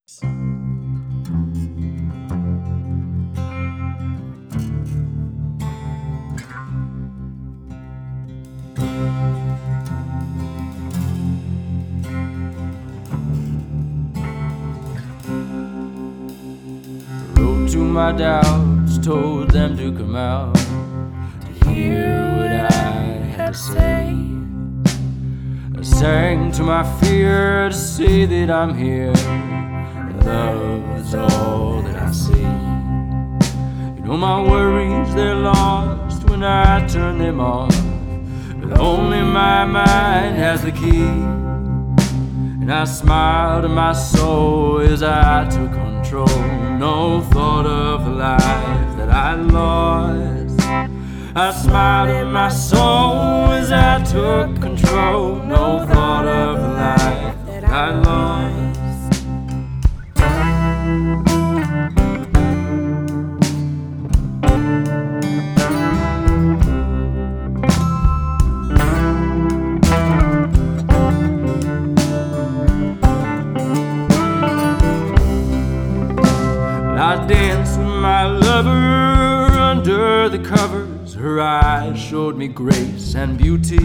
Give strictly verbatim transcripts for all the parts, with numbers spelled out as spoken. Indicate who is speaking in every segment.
Speaker 1: Wrote to my doubts, told them to come out to hear what I had to say. I sang to my fear to say that I'm here. Love is all that I see. You know my worries, they're lost when I turn them off, but only my mind has the key. And I smiled in my soul as I took control. No thought of the life that I lost. I smiled in my soul as I took control. No thought of the life that I lost. I danced with my lover under the covers. Her eyes showed me grace and beauty.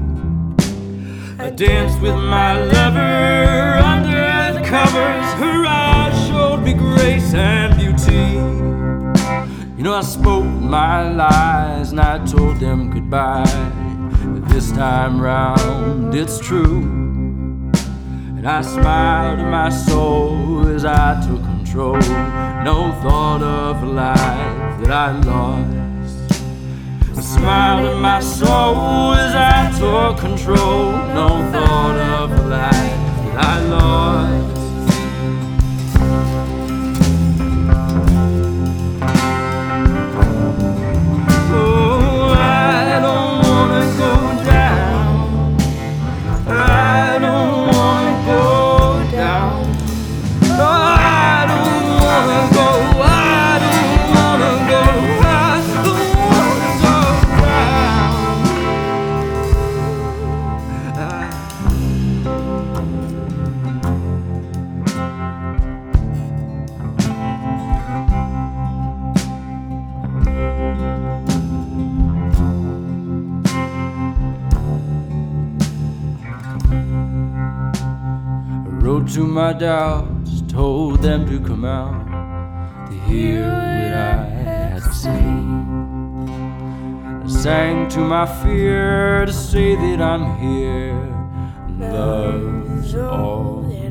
Speaker 1: I danced with my lover under the covers. Her eyes showed me grace and beauty. You know I spoke my lies and I told them goodbye, but this time round it's true. And I smiled in my soul as I took control. No thought of a life that I lost. I smiled in my soul as I took control. No thought of a life that I lost. Oh, I don't wanna go down. I don't wanna go down. Oh, I don't wanna go. I don't wanna go. I don't wanna go I wrote to my doubts, told them to come out to hear what I had to say. I sang to my fear to say that I'm here. Love's all